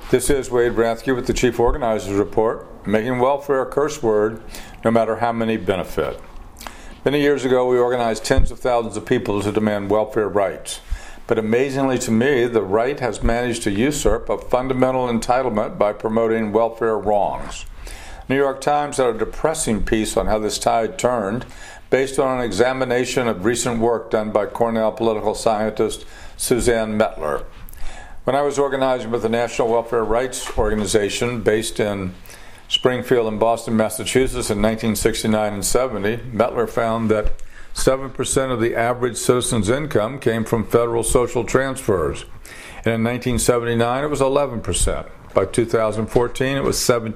This is Wade Rathke with the Chief Organizers Report, making welfare a curse word no matter how many benefit. Many years ago, we organized tens of thousands of people to demand welfare rights. But amazingly to me, the right has managed to usurp a fundamental entitlement by promoting welfare wrongs. New York Times had a depressing piece on how this tide turned based on an examination of recent work done by Cornell political scientist Suzanne Mettler. When I was organizing with the National Welfare Rights Organization based in Springfield and Boston, Massachusetts in 1969 and 70, Mettler found that 7% of the average citizen's income came from federal social transfers. And in 1979, it was 11%. By 2014, it was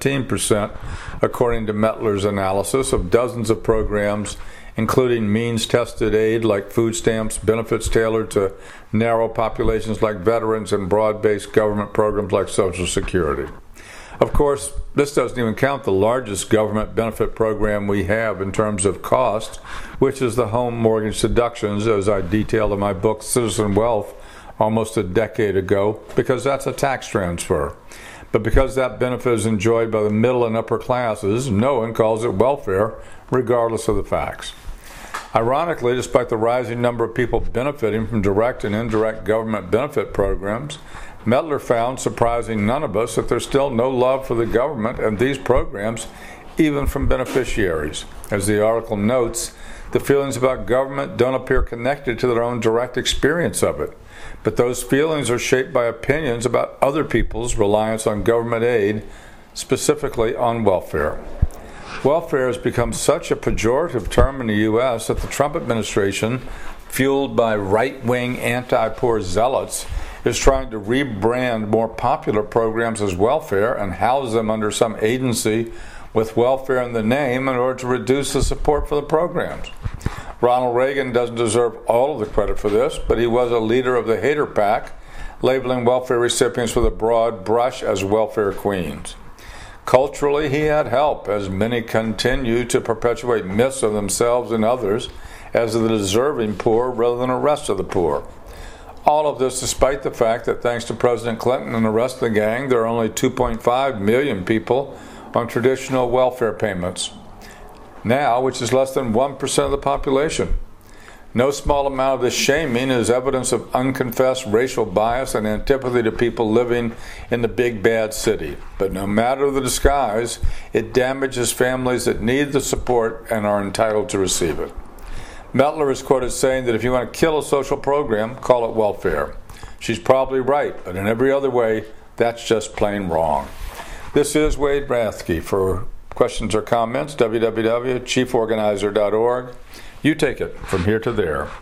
17%, according to Mettler's analysis of dozens of programs, including means-tested aid like food stamps, benefits tailored to narrow populations like veterans, and broad-based government programs like Social Security. Of course, this doesn't even count the largest government benefit program we have in terms of cost, which is the home mortgage deductions, as I detailed in my book, Citizen Wealth, almost a decade ago, because that's a tax transfer. But because that benefit is enjoyed by the middle and upper classes, no one calls it welfare, regardless of the facts. Ironically, despite the rising number of people benefiting from direct and indirect government benefit programs, Mettler found, surprising none of us, that there's still no love for the government and these programs, even from beneficiaries. As the article notes, the feelings about government don't appear connected to their own direct experience of it, but those feelings are shaped by opinions about other people's reliance on government aid, specifically on welfare. Welfare has become such a pejorative term in the U.S. that the Trump administration, fueled by right-wing anti-poor zealots, is trying to rebrand more popular programs as welfare and house them under some agency with welfare in the name in order to reduce the support for the programs. Ronald Reagan doesn't deserve all of the credit for this, but he was a leader of the hater pack, labeling welfare recipients with a broad brush as welfare queens. Culturally, he had help, as many continue to perpetuate myths of themselves and others as the deserving poor rather than the rest of the poor. All of this despite the fact that thanks to President Clinton and the rest of the gang, there are only 2.5 million people on traditional welfare payments now, which is less than 1% of the population. No small amount of this shaming is evidence of unconfessed racial bias and antipathy to people living in the big bad city. But no matter the disguise, it damages families that need the support and are entitled to receive it. Mettler is quoted saying that if you want to kill a social program, call it welfare. She's probably right, but in every other way, that's just plain wrong. This is Wade Rathke. For questions or comments, www.chieforganizer.org. You take it from here to there.